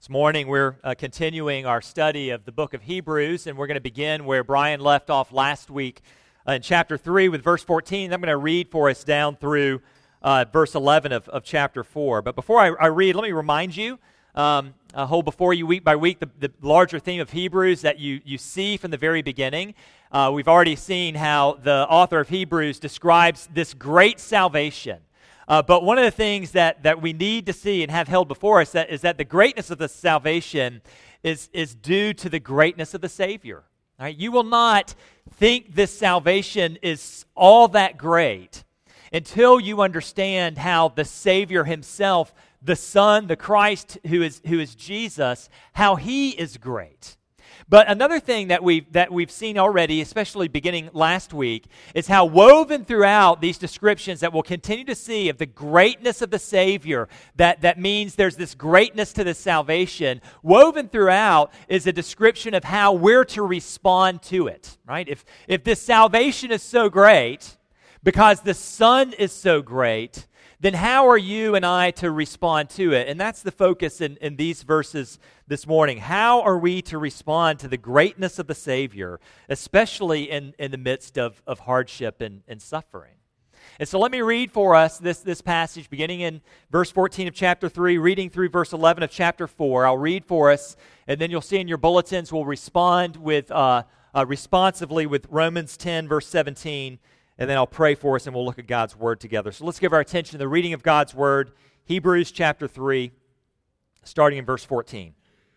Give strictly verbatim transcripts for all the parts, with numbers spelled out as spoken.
This morning we're uh, continuing our study of the book of Hebrews, and we're going to begin where Brian left off last week uh, in chapter three with verse fourteen. I'm going to read for us down through uh, verse eleven of, of chapter four. But before I, I read, let me remind you, um, I hold before you week by week the, the larger theme of Hebrews that you, you see from the very beginning. Uh, we've already seen how the author of Hebrews describes this great salvation. Uh, but one of the things that, that we need to see and have held before us that, is that the greatness of the salvation is, is due to the greatness of the Savior. All right? You will not think this salvation is all that great until you understand how the Savior himself, the Son, the Christ who is, who is Jesus, how he is great. But another thing that we've, that we've seen already, especially beginning last week, is how woven throughout these descriptions that we'll continue to see of the greatness of the Savior, that, that means there's this greatness to the salvation, woven throughout is a description of how we're to respond to it, right? If, if this salvation is so great, because the Son is so great, then how are you and I to respond to it? And that's the focus in, in these verses this morning. How are we to respond to the greatness of the Savior, especially in, in the midst of, of hardship and, and suffering? And so let me read for us this, this passage beginning in verse fourteen of chapter three, reading through verse eleven of chapter four. I'll read for us, and then you'll see in your bulletins we'll respond with uh, uh, responsively with Romans ten, verse seventeen, and then I'll pray for us and we'll look at God's Word together. So let's give our attention to the reading of God's Word, Hebrews chapter three, starting in verse fourteen.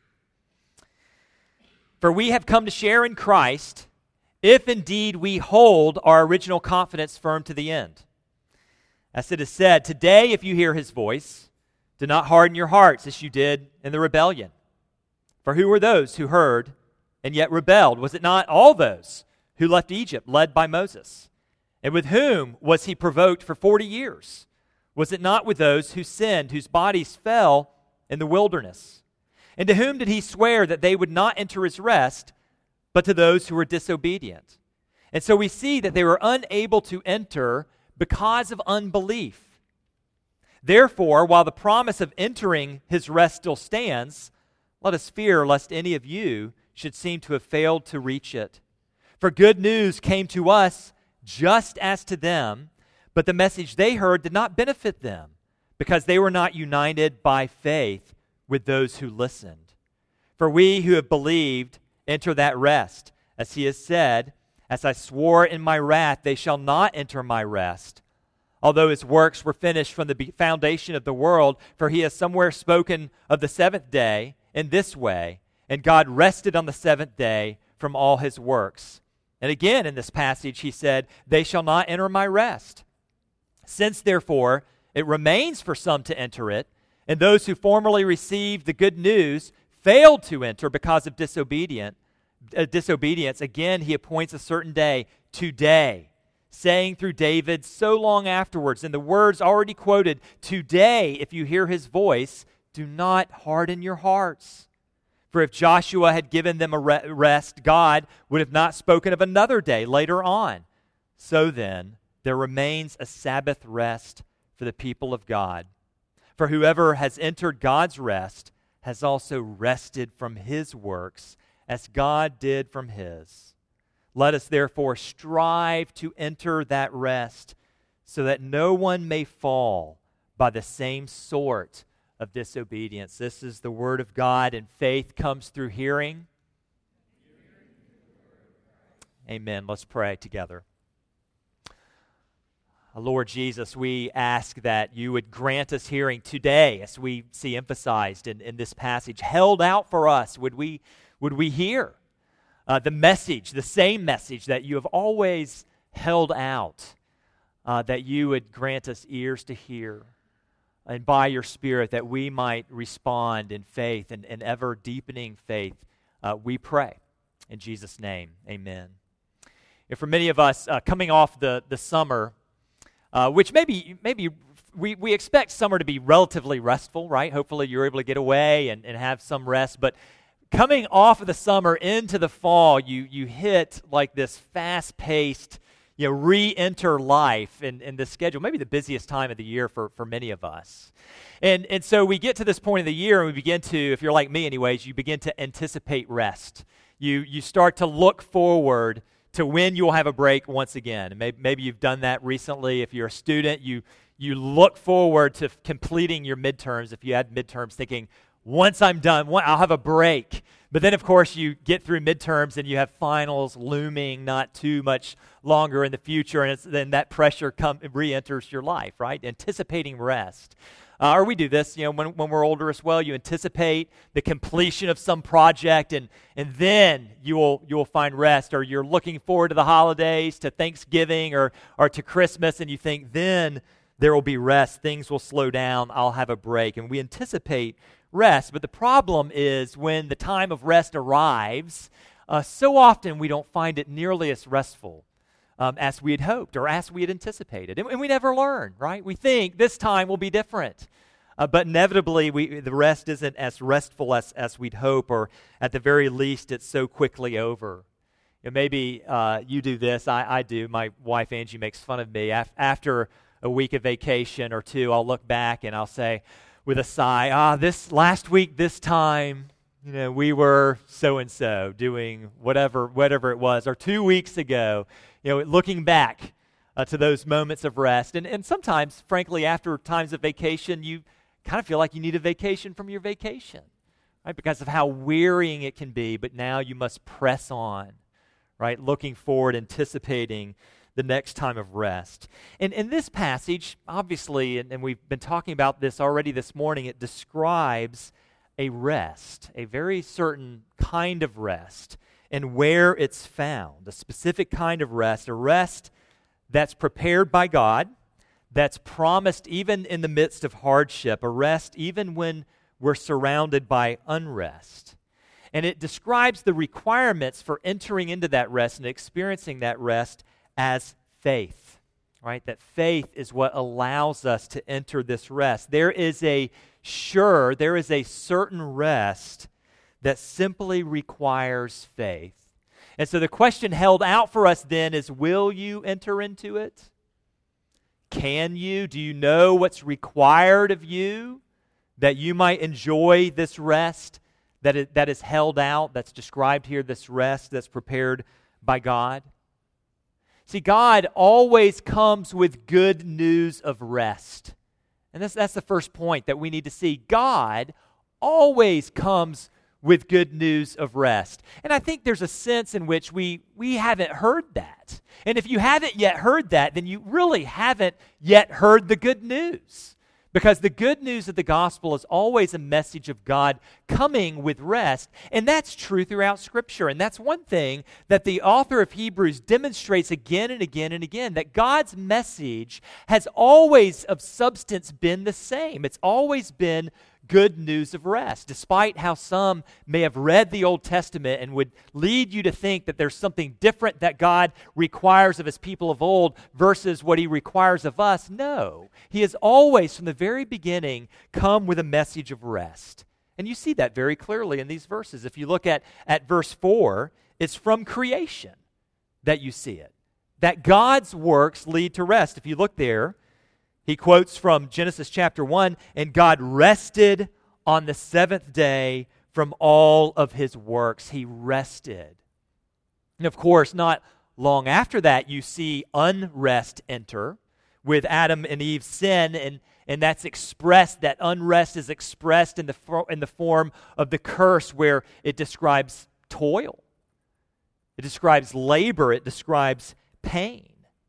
For we have come to share in Christ, if indeed we hold our original confidence firm to the end. As it is said, today if you hear his voice, do not harden your hearts as you did in the rebellion. For who were those who heard and yet rebelled? Was it not all those who left Egypt, led by Moses? And with whom was he provoked for forty years? Was it not with those who sinned, whose bodies fell in the wilderness? And to whom did he swear that they would not enter his rest, but to those who were disobedient? And so we see that they were unable to enter because of unbelief. Therefore, while the promise of entering his rest still stands, let us fear lest any of you should seem to have failed to reach it. For good news came to us just as to them, but the message they heard did not benefit them, because they were not united by faith with those who listened. For we who have believed enter that rest, as he has said, as I swore in my wrath, they shall not enter my rest. Although his works were finished from the foundation of the world, for he has somewhere spoken of the seventh day in this way, and God rested on the seventh day from all his works. And again in this passage he said, they shall not enter my rest. Since therefore it remains for some to enter it, and those who formerly received the good news failed to enter because of disobedient, uh, disobedience, again he appoints a certain day, today, saying through David so long afterwards, in the words already quoted, today if you hear his voice, do not harden your hearts. For if Joshua had given them a rest, God would have not spoken of another day later on. So then, there remains a Sabbath rest for the people of God. For whoever has entered God's rest has also rested from his works, as God did from his. Let us therefore strive to enter that rest, so that no one may fall by the same sort of disobedience. This is the word of God, and faith comes through hearing. Amen. Let's pray together. Lord Jesus, we ask that you would grant us hearing today, as we see emphasized in, in this passage, held out for us. Would we, would we hear uh, the message, the same message that you have always held out, uh, that you would grant us ears to hear, and by your Spirit that we might respond in faith and, and ever deepening faith, uh, we pray. In Jesus' name, amen. And for many of us, uh, coming off the, the summer, Uh, which maybe maybe we, we expect summer to be relatively restful, right? Hopefully you're able to get away and, and have some rest. But coming off of the summer into the fall, you you hit like this fast-paced, you know, re-enter life in, in this schedule, maybe the busiest time of the year for, for many of us. And, and so we get to this point of the year and we begin to, if you're like me anyways, you begin to anticipate rest. You, you start to look forward to when you'll have a break once again. And maybe, maybe you've done that recently. If you're a student, you, you look forward to completing your midterms. If you had midterms thinking, once I'm done, I'll have a break. But then, of course, you get through midterms and you have finals looming not too much longer in the future, and it's, then that pressure come, re-enters your life, right? Anticipating rest. Uh, or we do this, you know, when, when we're older as well. You anticipate the completion of some project, and and then you will you will find rest. Or you're looking forward to the holidays, to Thanksgiving, or or to Christmas, and you think then there will be rest. Things will slow down. I'll have a break, and we anticipate rest. But the problem is when the time of rest arrives, uh, so often we don't find it nearly as restful um, as we had hoped or as we had anticipated. And, and we never learn, right? We think this time will be different. Uh, but inevitably, we, the rest isn't as restful as, as we'd hope, or at the very least, it's so quickly over. You know, maybe uh, you do this. I, I do. My wife, Angie, makes fun of me. Af- after a week of vacation or two, I'll look back and I'll say, with a sigh, ah, this last week, this time, you know, we were so-and-so doing whatever whatever it was, or two weeks ago, you know, looking back uh, to those moments of rest. And, and sometimes, frankly, after times of vacation, you kind of feel like you need a vacation from your vacation, right? Because of how wearying it can be, but now you must press on, right? Looking forward, anticipating the next time of rest. And in this passage, obviously, and, and we've been talking about this already this morning, it describes a rest, a very certain kind of rest, and where it's found, a specific kind of rest, a rest that's prepared by God, that's promised even in the midst of hardship, a rest even when we're surrounded by unrest. And it describes the requirements for entering into that rest and experiencing that rest as faith, right? That faith is what allows us to enter this rest. There is a sure, there is a certain rest that simply requires faith. And so the question held out for us then is, will you enter into it? Can you? Do you know what's required of you that you might enjoy this rest that is, that is held out, that's described here, this rest that's prepared by God? See, God always comes with good news of rest. And that's, that's the first point that we need to see. God always comes with good news of rest. And I think there's a sense in which we, we haven't heard that. And if you haven't yet heard that, then you really haven't yet heard the good news. Because the good news of the gospel is always a message of God coming with rest, and that's true throughout Scripture. And that's one thing that the author of Hebrews demonstrates again and again and again, that God's message has always of substance been the same. It's always been good news of rest, despite how some may have read the Old Testament and would lead you to think that there's something different that God requires of his people of old versus what he requires of us. No, he has always, from the very beginning, come with a message of rest. And you see that very clearly in these verses. If you look at, at verse four, it's from creation that you see it, that God's works lead to rest. If you look there, he quotes from Genesis chapter one, and God rested on the seventh day from all of his works. He rested. And of course, not long after that, you see unrest enter with Adam and Eve's sin, and, and that's expressed, that unrest is expressed in the, for, in the form of the curse, where it describes toil. It describes labor. It describes pain.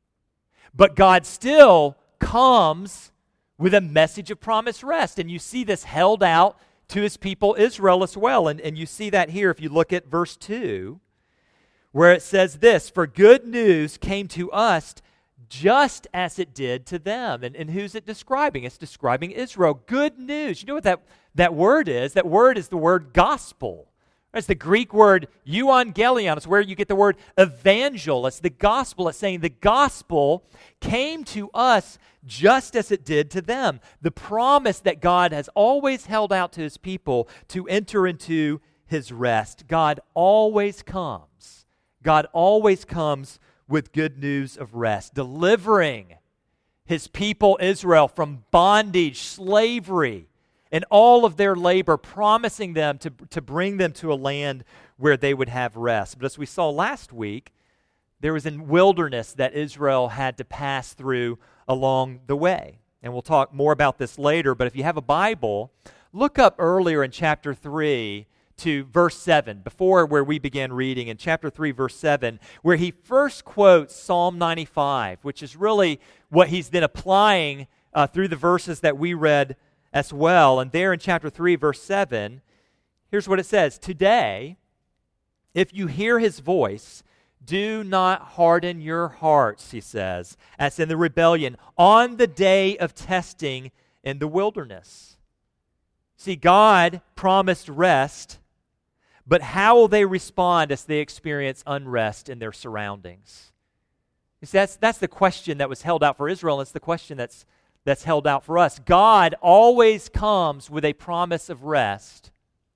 But God still comes with a message of promised rest. And you see this held out to his people Israel as well. And, and you see that here if you look at verse two, where it says this, "For good news came to us just as it did to them." And, and who's it describing? It's describing Israel. Good news. You know what that, that word is? That word is the word gospel. It's the Greek word euangelion. It's where you get the word evangel. It's the gospel. It's saying the gospel came to us just as it did to them. The promise that God has always held out to his people to enter into his rest. God always comes. God always comes with good news of rest, delivering his people Israel from bondage, slavery, and all of their labor, promising them to, to bring them to a land where they would have rest. But as we saw last week, there was a wilderness that Israel had to pass through along the way. And we'll talk more about this later, but if you have a Bible, look up earlier in chapter three to verse seven, before where we began reading, in chapter three, verse seven, where he first quotes Psalm ninety-five, which is really what he's then applying uh, through the verses that we read as well. And there in chapter three, verse seven, here's what it says: "Today, if you hear his voice, do not harden your hearts," he says, "as in the rebellion, on the day of testing in the wilderness." See, God promised rest, but how will they respond as they experience unrest in their surroundings? You see, that's, that's the question that was held out for Israel, and it's the question that's, that's held out for us. God always comes with a promise of rest.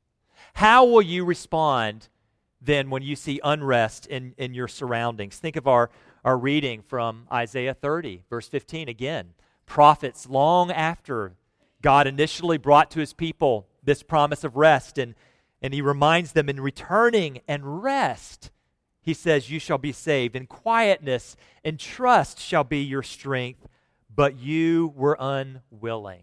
How will you respond then when you see unrest in, in your surroundings? Think of our, our reading from Isaiah thirty, verse fifteen. Again, prophets long after God initially brought to his people this promise of rest, and, and he reminds them, in returning and rest, he says, you shall be saved. In quietness and trust shall be your strength, but you were unwilling.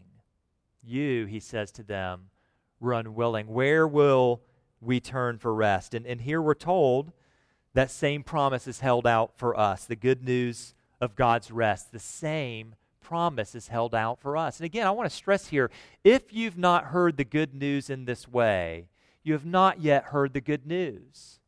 You, he says to them, were unwilling. Where will we turn for rest? And, and here we're told that same promise is held out for us. The good news of God's rest, the same promise is held out for us. And again, I want to stress here, if you've not heard the good news in this way, you have not yet heard the good news.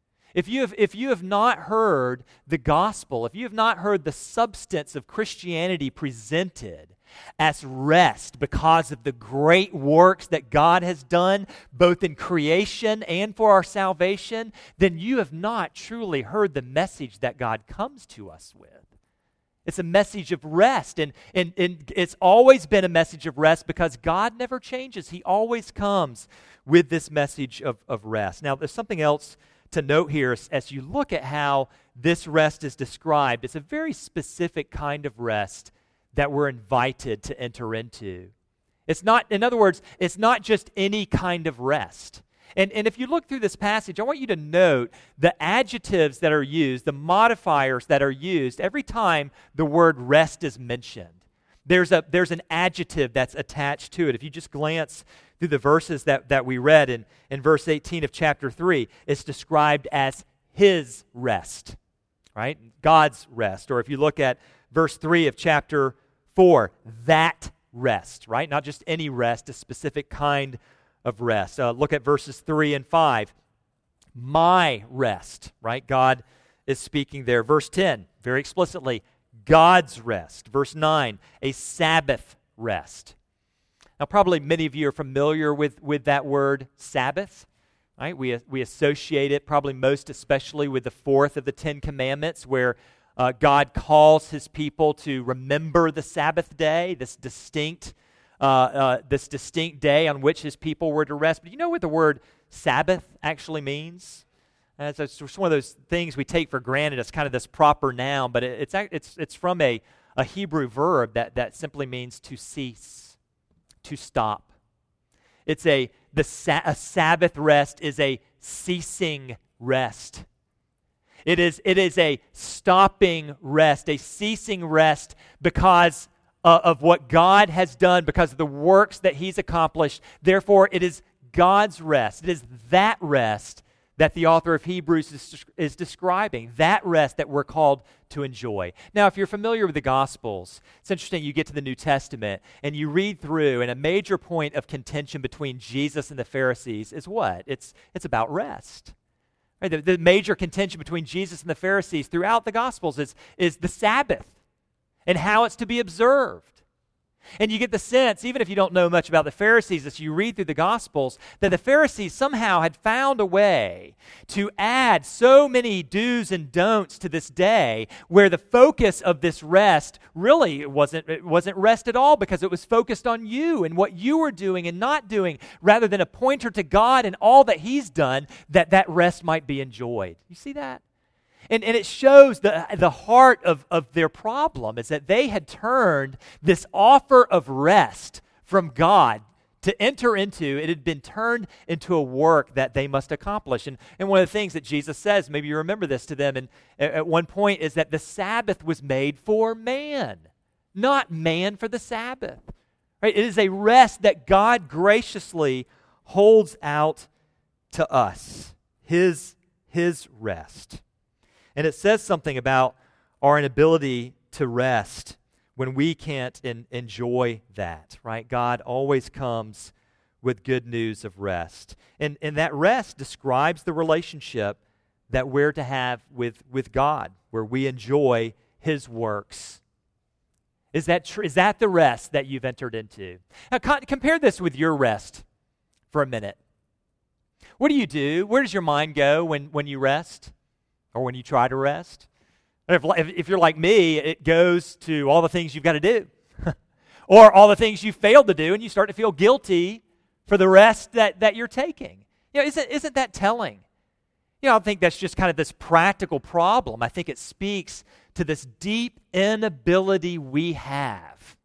If you have, if you have not heard the gospel, if you have not heard the substance of Christianity presented as rest because of the great works that God has done, both in creation and for our salvation, then you have not truly heard the message that God comes to us with. It's a message of rest, and, and, and it's always been a message of rest because God never changes. He always comes with this message of, of rest. Now, there's something else to note here as, as you look at how this rest is described. It's a very specific kind of rest that we're invited to enter into. It's not, in other words, it's not just any kind of rest. And, and if you look through this passage, I want you to note the adjectives that are used, the modifiers that are used every time the word rest is mentioned. There's a there's an adjective that's attached to it. If you just glance through the verses that, that we read in, in verse eighteen of chapter three, it's described as his rest, right? God's rest. Or if you look at verse three of chapter four, that rest, right? Not just any rest, a specific kind of rest. Uh, look at verses three and five. My rest, right? God is speaking there. Verse ten, very explicitly, God's rest. Verse nine, a Sabbath rest. Now, probably many of you are familiar with, with that word Sabbath, right? We, we associate it probably most especially with the fourth of the Ten Commandments, where uh, God calls his people to remember the Sabbath day, this distinct Uh, uh, this distinct day on which his people were to rest. But you know what the word Sabbath actually means? Uh, it's, it's one of those things we take for granted. It's kind of this proper noun, but it, it's it's it's from a, a Hebrew verb that, that simply means to cease, to stop. It's a the sa- a Sabbath rest is a ceasing rest. It is it is a stopping rest, a ceasing rest because Uh, of what God has done, because of the works that he's accomplished. Therefore, it is God's rest. It is that rest that the author of Hebrews is, is describing, that rest that we're called to enjoy. Now, if you're familiar with the Gospels, it's interesting, you get to the New Testament and you read through, and a major point of contention between Jesus and the Pharisees is what? It's, it's about rest. Right? The, the major contention between Jesus and the Pharisees throughout the Gospels is, is the Sabbath and how it's to be observed. And you get the sense, even if you don't know much about the Pharisees, as you read through the Gospels, that the Pharisees somehow had found a way to add so many do's and don'ts to this day, where the focus of this rest really wasn't, it wasn't rest at all, because it was focused on you and what you were doing and not doing, rather than a pointer to God and all that he's done, that that rest might be enjoyed. You see that? And, and it shows the, the heart of, of their problem is that they had turned this offer of rest from God to enter into. It had been turned into a work that they must accomplish. And, and one of the things that Jesus says, maybe you remember this to them, and at, at one point is that the Sabbath was made for man, not man for the Sabbath. Right? It is a rest that God graciously holds out to us, his, his rest. And it says something about our inability to rest when we can't in, enjoy that, right? God always comes with good news of rest. And, and that rest describes the relationship that we're to have with, with God, where we enjoy his works. Is that, tr- is that the rest that you've entered into? Now, co- compare this with your rest for a minute. What do you do? Where does your mind go when, when you rest or when you try to rest? If, if, if you're like me, it goes to all the things you've got to do or all the things you failed to do, and you start to feel guilty for the rest that, that you're taking. You know, isn't, isn't that telling? You know, I think that's just kind of this practical problem. I think it speaks to this deep inability we have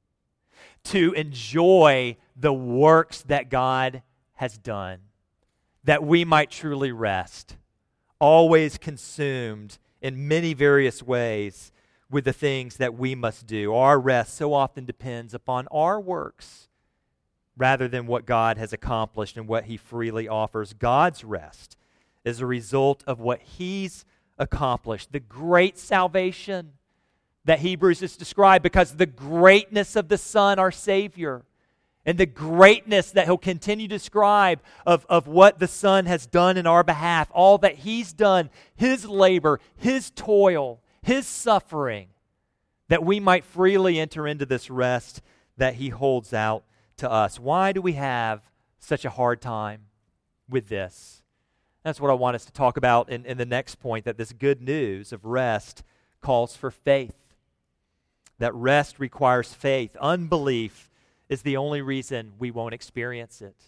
to enjoy the works that God has done, that we might truly rest, always consumed in many various ways with the things that we must do. Our rest so often depends upon our works rather than what God has accomplished and what he freely offers. God's rest is a result of what he's accomplished, the great salvation that Hebrews has described, because of the greatness of the Son, our Savior, and the greatness that he'll continue to describe of, of what the Son has done in our behalf, all that he's done, his labor, his toil, his suffering, that we might freely enter into this rest that he holds out to us. Why do we have such a hard time with this? That's what I want us to talk about in, in the next point, that this good news of rest calls for faith. That rest requires faith. Unbelief is the only reason we won't experience it.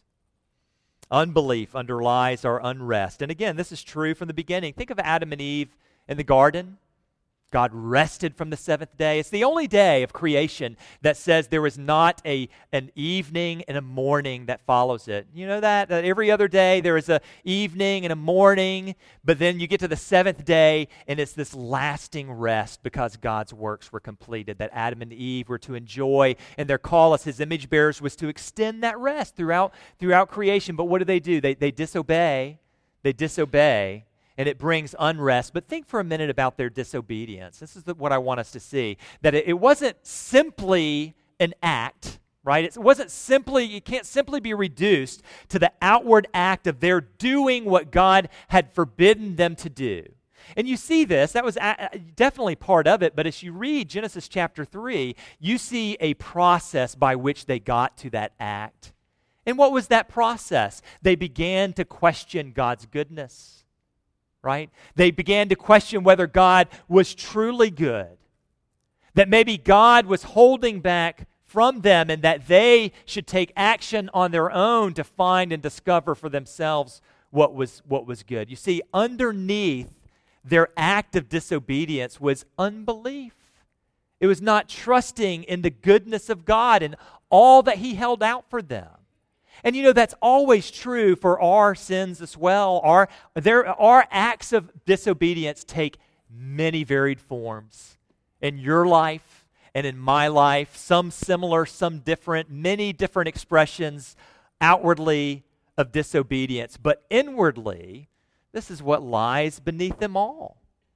Unbelief underlies our unrest. And again, this is true from the beginning. Think of Adam and Eve in the garden. God rested from the seventh day. It's the only day of creation that says there is not a, an evening and a morning that follows it. You know that? That every other day there is an evening and a morning, but then you get to the seventh day and it's this lasting rest because God's works were completed, that Adam and Eve were to enjoy, and their call as his image bearers was to extend that rest throughout, throughout creation. But what do they do? They, they disobey. They disobey. And it brings unrest. But think for a minute about their disobedience. This is the, what I want us to see. That it, it wasn't simply an act, right? It wasn't simply, it can't simply be reduced to the outward act of their doing what God had forbidden them to do. And you see this, that was a, definitely part of it, but as you read Genesis chapter three, you see a process by which they got to that act. And what was that process? They began to question God's goodness. Right? They began to question whether God was truly good. That maybe God was holding back from them and that they should take action on their own to find and discover for themselves what was, what was good. You see, underneath their act of disobedience was unbelief. It was not trusting in the goodness of God and all that he held out for them. And you know, that's always true for our sins as well. Our, there, our acts of disobedience take many varied forms. In your life and in my life, some similar, some different, many different expressions outwardly of disobedience. But inwardly, this is what lies beneath them all,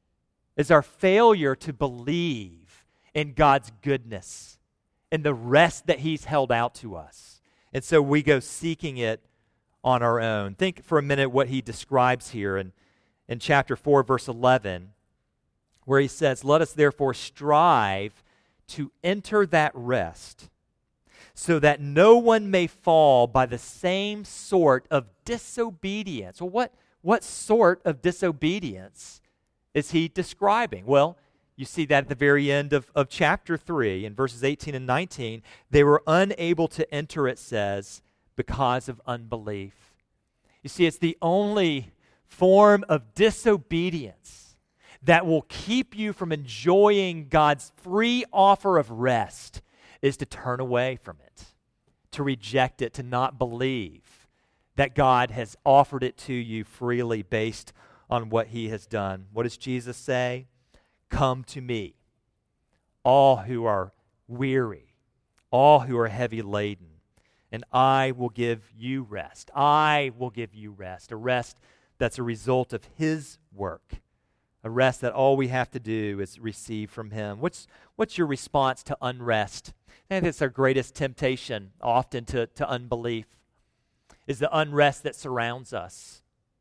is our failure to believe in God's goodness and the rest that he's held out to us. And so we go seeking it on our own. Think for a minute what he describes here in, in chapter four, verse eleven, where he says, "Let us therefore strive to enter that rest, so that no one may fall by the same sort of disobedience." Well, what, what sort of disobedience is he describing? Well, you see that at the very end of, of chapter three, in verses eighteen and nineteen. They were unable to enter, it says, because of unbelief. You see, it's the only form of disobedience that will keep you from enjoying God's free offer of rest is to turn away from it, to reject it, to not believe that God has offered it to you freely based on what he has done. What does Jesus say? Come to me, all who are weary, all who are heavy laden, and I will give you rest. I will give you rest, a rest that's a result of his work, a rest that all we have to do is receive from him. What's, what's your response to unrest? I think it's our greatest temptation often to, to unbelief, is the unrest that surrounds us.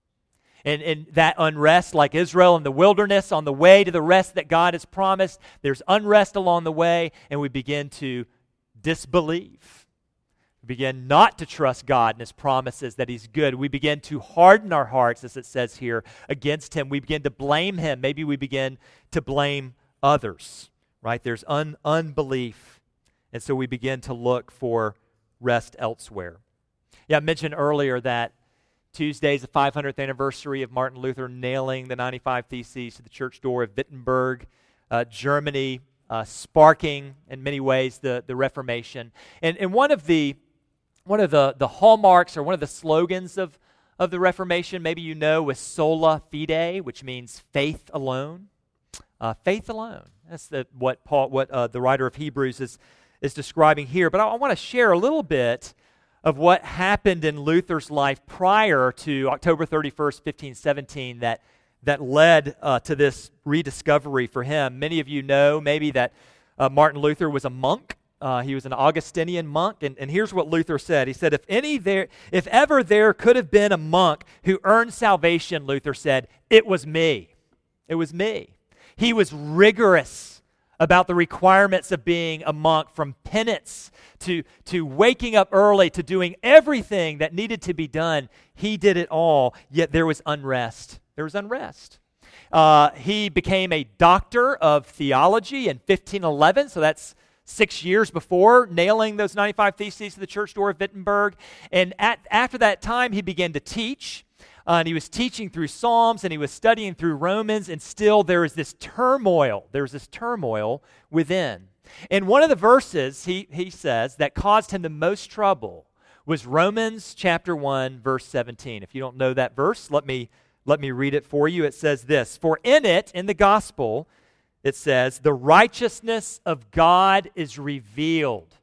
And, and that unrest, like Israel in the wilderness, on the way to the rest that God has promised, there's unrest along the way, and we begin to disbelieve. We begin not to trust God and his promises that he's good. We begin to harden our hearts, as it says here, against him. We begin to blame him. Maybe we begin to blame others, right? There's un- unbelief. And so we begin to look for rest elsewhere. Yeah, I mentioned earlier that Tuesday is the five hundredth anniversary of Martin Luther nailing the ninety-five Theses to the church door of Wittenberg, uh, Germany, uh, sparking in many ways the, the Reformation. And, and one of the one of the, the hallmarks or one of the slogans of, of the Reformation, maybe you know, was sola fide, which means faith alone. Uh, faith alone. That's the, what Paul, what uh, the writer of Hebrews is is describing here. But I, I want to share a little bit of what happened in Luther's life prior to October thirty-first, fifteen seventeen, that, that led uh, to this rediscovery for him. Many of you know maybe that uh, Martin Luther was a monk. Uh, he was an Augustinian monk, and, and here's what Luther said. He said, if any there, if ever there could have been a monk who earned salvation, Luther said, it was me. It was me. He was rigorous about the requirements of being a monk, from penance to, to waking up early to doing everything that needed to be done. He did it all, yet there was unrest. There was unrest. Uh, he became a doctor of theology in fifteen eleven, so that's six years before nailing those ninety-five Theses to the church door of Wittenberg. And at, after that time, he began to teach. Uh, and he was teaching through Psalms, and he was studying through Romans, and still there is this turmoil. There was this turmoil within. And one of the verses, he, he says, that caused him the most trouble was Romans chapter one, verse seventeen. If you don't know that verse, let me, let me read it for you. It says this, for in it, in the gospel, it says, the righteousness of God is revealed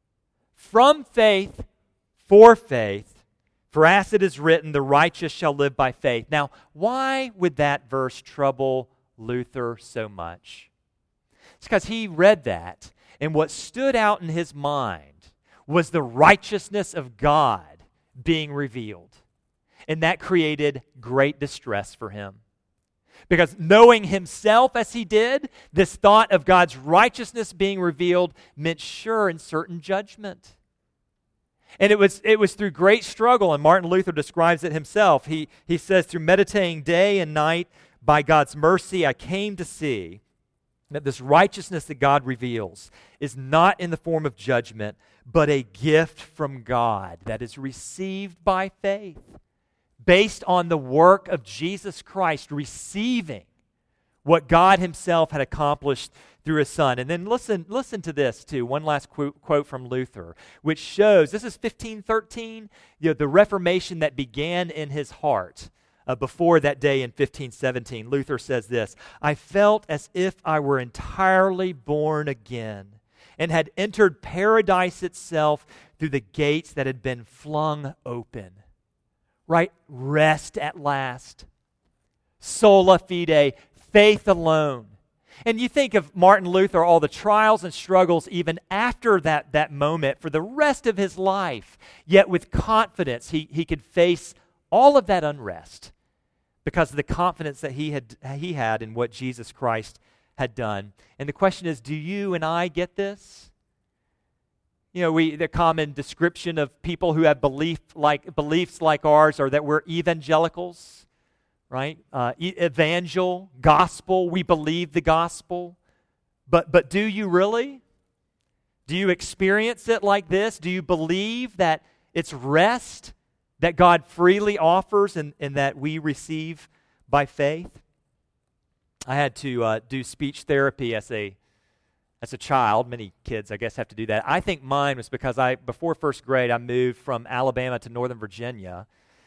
from faith for faith, for as it is written, the righteous shall live by faith. Now, why would that verse trouble Luther so much? It's because he read that, and what stood out in his mind was the righteousness of God being revealed. And that created great distress for him. Because knowing himself as he did, this thought of God's righteousness being revealed meant sure and certain judgment. And it was it was through great struggle, and Martin Luther describes it himself. He, he says, through meditating day and night, by God's mercy, I came to see that this righteousness that God reveals is not in the form of judgment, but a gift from God that is received by faith, based on the work of Jesus Christ, receiving what God himself had accomplished through his Son. And then listen listen to this too, one last quote, quote from Luther, which shows, this is fifteen thirteen, you know, the Reformation that began in his heart uh, before that day in fifteen seventeen. Luther says this, I felt as if I were entirely born again and had entered paradise itself through the gates that had been flung open. Right? Rest at last. Sola fide, faith alone. And you think of Martin Luther, all the trials and struggles even after that, that moment for the rest of his life. Yet with confidence, he, he could face all of that unrest because of the confidence that he had, he had in what Jesus Christ had done. And the question is, do you and I get this? You know, we the common description of people who have belief like beliefs like ours are that we're evangelicals. Right? Uh, evangel, gospel, we believe the gospel. But but do you really? Do you experience it like this? Do you believe that it's rest that God freely offers and, and that we receive by faith? I had to uh, do speech therapy as a as a child. Many kids, I guess, have to do that. I think mine was because I, before first grade, I moved from Alabama to Northern Virginia,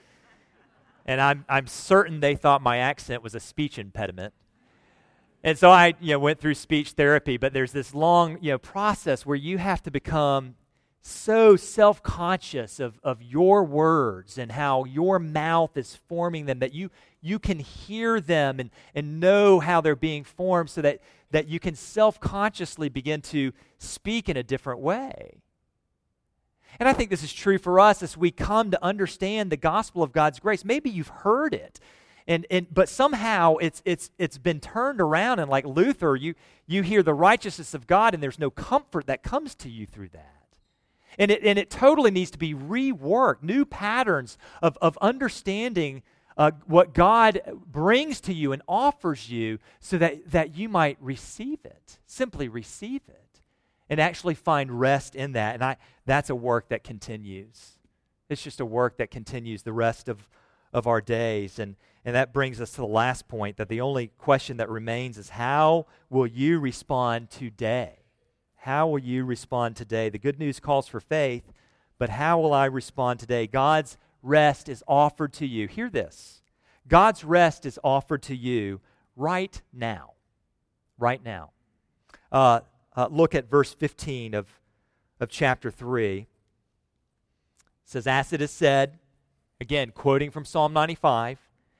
and I'm I'm certain they thought my accent was a speech impediment. And so I, you know, went through speech therapy. But there's this long, you know, process where you have to become so self-conscious of, of your words and how your mouth is forming them that you you can hear them and, and know how they're being formed so that, that you can self-consciously begin to speak in a different way. And I think this is true for us as we come to understand the gospel of God's grace. Maybe you've heard it, and, and but somehow it's it's it's been turned around, and like Luther, you you hear the righteousness of God and there's no comfort that comes to you through that. And it, and it totally needs to be reworked, new patterns of, of understanding uh, what God brings to you and offers you so that, that you might receive it, simply receive it, and actually find rest in that. And I that's a work that continues. It's just a work that continues the rest of, of our days. And, and that brings us to the last point, that the only question that remains is, how will you respond today? How will you respond today? The good news calls for faith, but how will I respond today? God's rest is offered to you. Hear this. God's rest is offered to you right now. Right now. Uh, uh, look at verse fifteen of, of chapter three. It says, as it is said, again, quoting from Psalm ninety-five,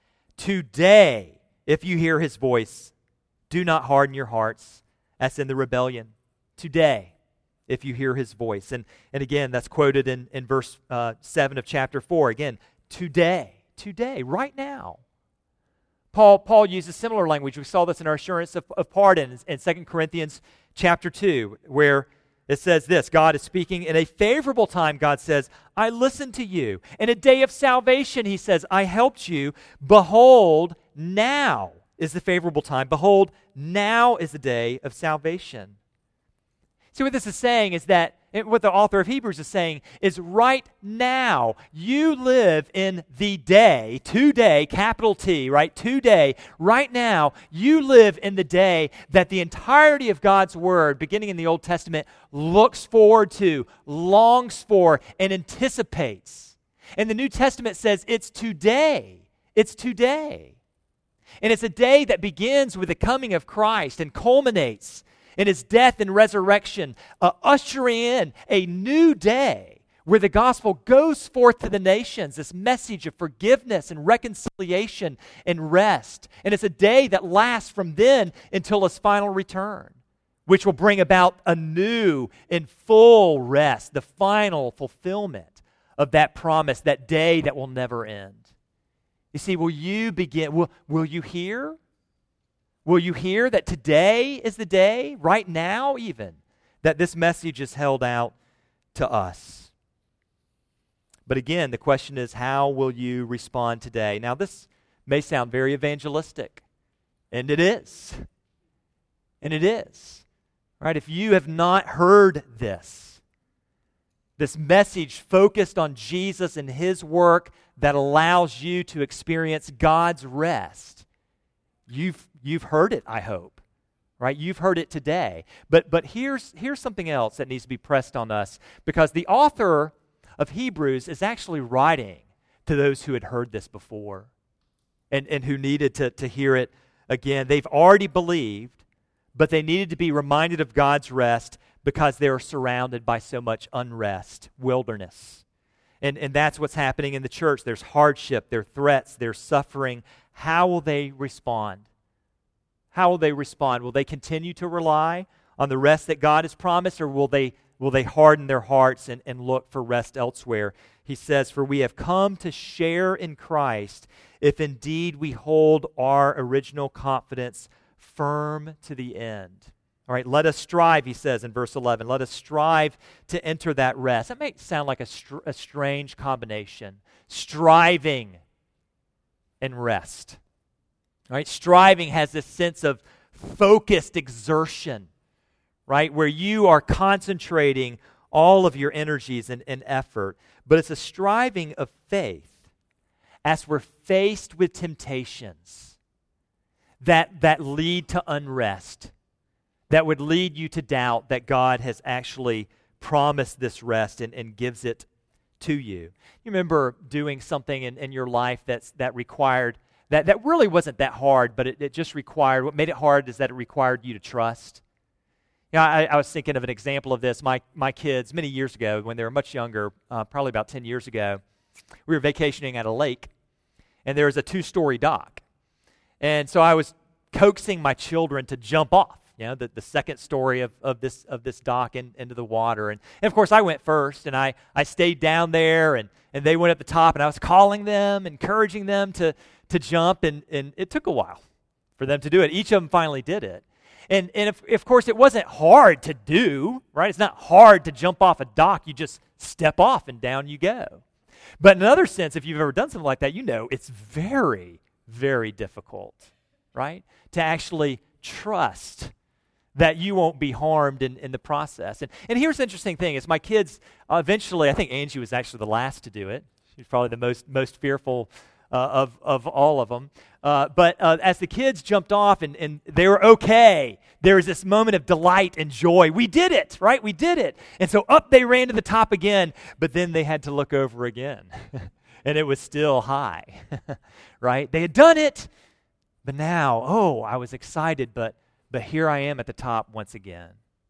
today, if you hear his voice, do not harden your hearts as in the rebellion. Today, if you hear his voice. And, and again, that's quoted in, in verse uh, seven of chapter four. Again, today, today, right now. Paul, Paul uses similar language. We saw this in our assurance of, of pardon in, in Second Corinthians chapter two, where it says this, God is speaking in a favorable time. God says, I listened to you. In a day of salvation, he says, I helped you. Behold, now is the favorable time. Behold, now is the day of salvation. See, what this is saying is that, what the author of Hebrews is saying is right now, you live in the day, today, capital T, right? Today, right now, you live in the day that the entirety of God's Word, beginning in the Old Testament, looks forward to, longs for, and anticipates. And the New Testament says it's today. It's today. And it's a day that begins with the coming of Christ and culminates in his death and resurrection, uh, ushering in a new day where the gospel goes forth to the nations, this message of forgiveness and reconciliation and rest. And it's a day that lasts from then until his final return, which will bring about a new and full rest, the final fulfillment of that promise, that day that will never end. You see, will you begin, will, will you hear? Will you hear that today is the day, right now even, that this message is held out to us? But again, the question is, how will you respond today? Now, this may sound very evangelistic, and it is. And it is. Right? If you have not heard this, this message focused on Jesus and his work that allows you to experience God's rest, you've You've heard it, I hope, right? You've heard it today. But but here's here's something else that needs to be pressed on us, because the author of Hebrews is actually writing to those who had heard this before and, and who needed to, to hear it again. They've already believed, but they needed to be reminded of God's rest because they were surrounded by so much unrest, wilderness. And, and that's what's happening in the church. There's hardship, there's threats, there's suffering. How will they respond? How will they respond? Will they continue to rely on the rest that God has promised, or will they will they harden their hearts and, and look for rest elsewhere? He says, for we have come to share in Christ if indeed we hold our original confidence firm to the end. All right, let us strive, he says in verse eleven, let us strive to enter that rest. That may sound like a, str- a strange combination, striving and rest. Right? Striving has this sense of focused exertion, right? Where you are concentrating all of your energies and, and effort. But it's a striving of faith as we're faced with temptations. that, that lead to unrest, that would lead you to doubt that God has actually promised this rest and, and gives it to you. You remember doing something in, in your life that's that required, that, that really wasn't that hard, but it, it just required, what made it hard is that it required you to trust. You know, I, I was thinking of an example of this. My my kids, many years ago, when they were much younger, uh, probably about ten years ago, we were vacationing at a lake, and there was a two-story dock. And so I was coaxing my children to jump off, you know, the, the second story of, of this of this dock in, into the water. And, and, of course, I went first, and I, I stayed down there, and, and they went up the top, and I was calling them, encouraging them to, to jump, and, and it took a while for them to do it. Each of them finally did it. And, and if, of course, it wasn't hard to do, right? It's not hard to jump off a dock. You just step off, and down you go. But in another sense, if you've ever done something like that, you know it's very, very difficult, right? To actually trust that you won't be harmed in, in the process. And, and here's the interesting thing is my kids, uh, eventually, I think Angie was actually the last to do it. She's probably the most most fearful uh, of, of all of them. Uh, but uh, as the kids jumped off and, and they were okay, there was this moment of delight and joy. We did it, right? We did it. And so up they ran to the top again, but then they had to look over again. And it was still high, right? They had done it, but now, oh, I was excited, but but here I am at the top once again.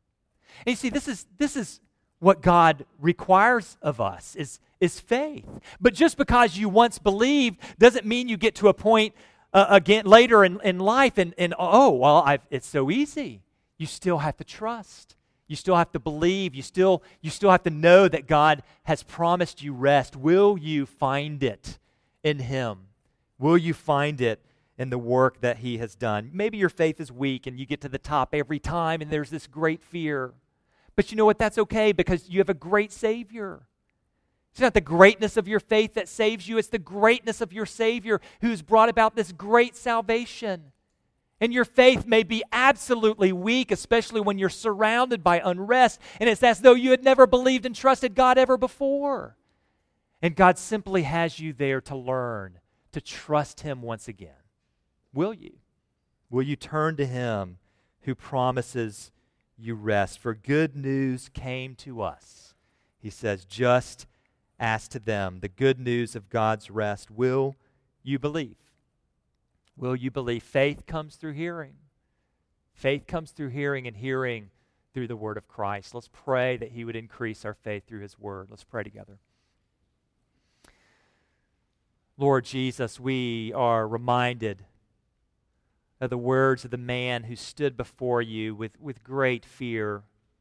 And you see, this is this is what God requires of us, is, is faith. But just because you once believed doesn't mean you get to a point uh, again later in, in life and, and oh, well, I've, it's so easy. You still have to trust. You still have to believe. You still, you still have to know that God has promised you rest. Will you find it in Him? Will you find it in the work that He has done? Maybe your faith is weak and you get to the top every time and there's this great fear. But you know what? That's okay because you have a great Savior. It's not the greatness of your faith that saves you. It's the greatness of your Savior who's brought about this great salvation. And your faith may be absolutely weak, especially when you're surrounded by unrest, and it's as though you had never believed and trusted God ever before. And God simply has you there to learn, to trust Him once again. Will you? Will you turn to Him who promises you rest? For good news came to us. He says, just as to them, the good news of God's rest. Will you believe? Will you believe? Faith comes through hearing. Faith comes through hearing, and hearing through the word of Christ. Let's pray that He would increase our faith through His word. Let's pray together. Lord Jesus, we are reminded of the words of the man who stood before you with, with great fear,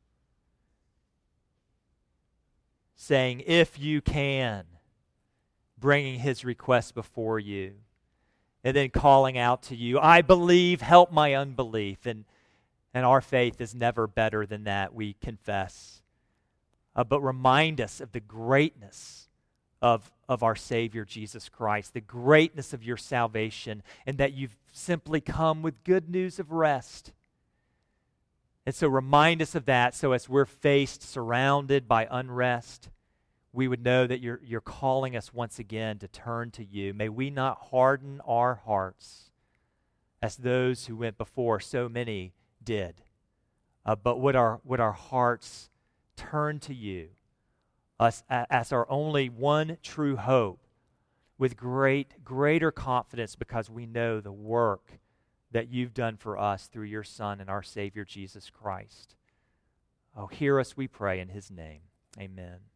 saying, if you can, bringing his request before you, and then calling out to you, I believe, help my unbelief. And, and our faith is never better than that, we confess. Uh, but remind us of the greatness of, of our Savior, Jesus Christ, the greatness of your salvation, and that you've simply come with good news of rest. And so remind us of that, so as we're faced, surrounded by unrest, we would know that you're, you're calling us once again to turn to you. May we not harden our hearts as those who went before, so many did. Uh, but would our, would our hearts turn to you us, as our only one true hope, with great, greater confidence, because we know the work that you've done for us through your Son and our Savior, Jesus Christ. Oh, hear us, we pray, in His name. Amen.